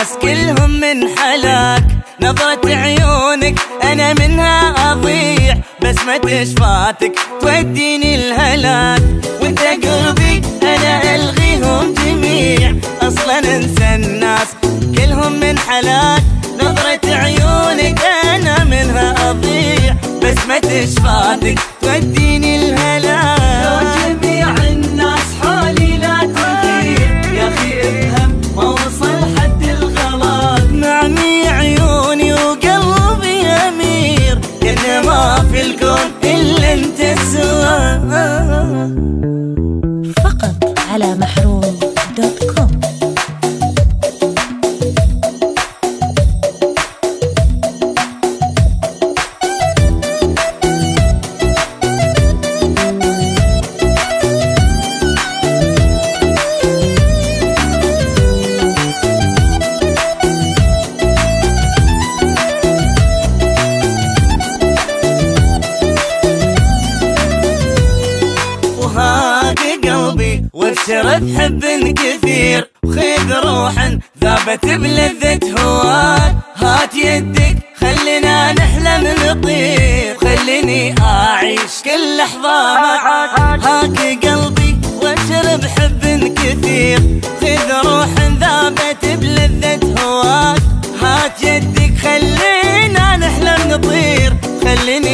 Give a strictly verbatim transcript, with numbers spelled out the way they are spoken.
الناس كلهم من حلاك، نظرة عيونك أنا منها أضيع، بسمة شفاتك توديني الهلاك، وانت قلبي أنا ألغيهم جميع، أصلا انسى الناس كلهم من حلاك، نظرة عيونك أنا منها أضيع، بسمة شفاتك توديني الهلاك. لو جميع الناس حولي لا تغير، يا أخي افهم ما وصل حد الغلط، معمي عيوني وقلبي أمير، كأن ما في الكون إلا انت سوا. فقط على محروم دوت كوم. وابشر بحب كثير، وخذ روحا ذابت بلذة هواك، هات يدك خلينا نحلم نطير، خليني أعيش كل لحظة معاك، هاك قلبي وابشر بحب كثير، خذ روحا ذابت بلذة هواك، هات يدك خلينا نحلم نطير، خليني